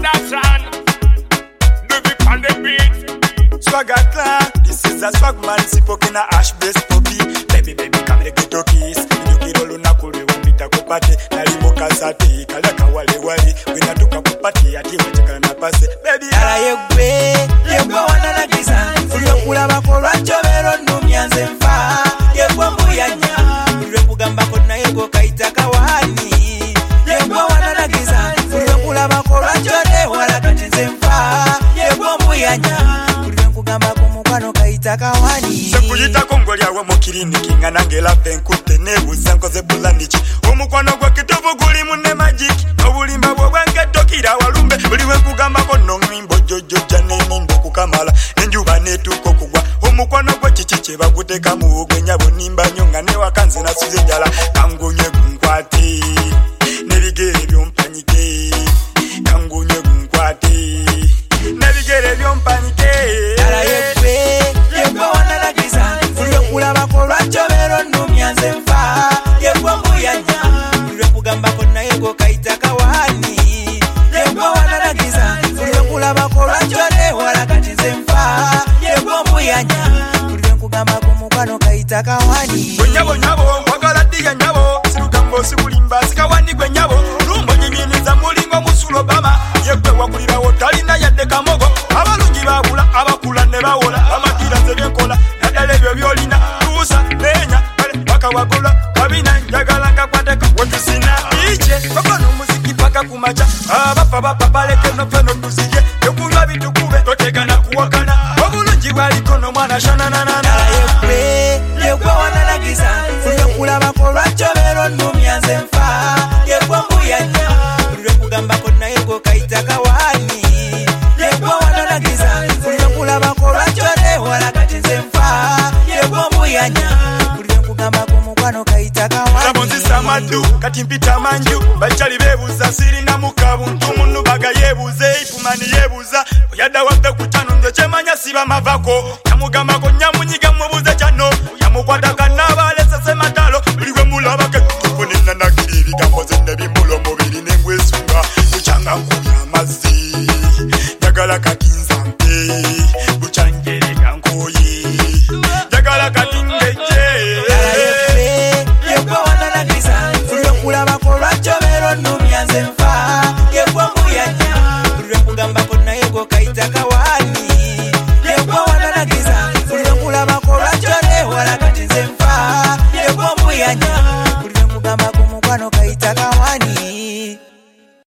Jonathan, Duby on the beat. Swagger clan, this is a swag man, sipoke na ash base poppy. Baby, baby, come let get to kiss. Nyukiro luna kule umbita kupate. Nalimo kasati, kalaka wale wali. Wina tuka kupate, ati wachaka na pase. Baby, ala yegwe wana na giza. Fulyo kula bako rancho vero numyanze mfa. Yegwe mbuyanya, fulyo kugamba kona yego kaita kawani. Yegwe wana na giza. Fulyo kula bako rancho de wala katinze mfa. Yegwe mbuyanya, fulyo kugamba kumukwano kaita kawani. Sekuyita kongoli awe mokiriniki nganangela venkute nebuza nkoze bulanichi. Omukwano gwa kitovu guli mune magiki. Obulimba bwenge tokira walumbe. Buliwe kugamba kono ngimbo jojo jane nimbo kukamala. Enjuba netuko kugwa. Omukwano gwa chichiche baguteka muogwe nyabo nimba nyonga ne wakanze na suze njala. Kangunye gunkwati. Nebigere byompanyike. Kangunye gunkwati. Nebigere byompanyike. Ala yegwe wana na giza. Fulyo kula bako rancho vero numyanze mfa. Yegwe mbuyanya, fulyo kugamba kona yego kaita kawani. Yegwe wana na giza. Fulyo kula bako rancho de wala katinze mfa. Yegwe mbuyanya, fulyo kugamba kumukwano kaita kawani. Nyabo nyabo, wakala diga nyabo. Sirukambo sikulimba, sikawani kwe nyabo. Rumbo nyininiza mulingo musulo bama. Yegwe wakulira wotalina yadde kamogo. Abalungi babula, abakula ne bawola. Amakira nzebyenkola, nadale byo byolina. Tuusa, nenya, baka wagola. Kabina, njagala nkakwateka, wetusina. Iche, kokono muziki paka kumacha. Bapa baleke no feno tuzije. Yokulwa bitukube, totegana kuwakana. Obulungi bwalikono mwana shananana. Yegwe wana na giza. Fulyo kula bako rancho vero numyanze mfa. Yegwe mbuyanya, fulyo kugamba kona yego kaita kawani. Yegwe wana na giza. Fulyo kula bako rancho de wala katinze mfa. Yegwe mbuyanya, fulyo kugamba kumukwano kaita kawani. Sabonzi samadu, kati mpita manju. Bachali bebuza, siri na mukabuntu. Munu baga yebuze, ifumani yebuza. Oyada wape kutanu, ndoche manya siba mavako. Nyamugamba ko nyamunyiga